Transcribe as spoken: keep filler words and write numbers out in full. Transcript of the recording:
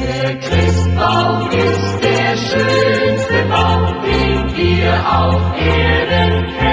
Der Christbaum ist der schönste Baum, den wir auf Erden kennen.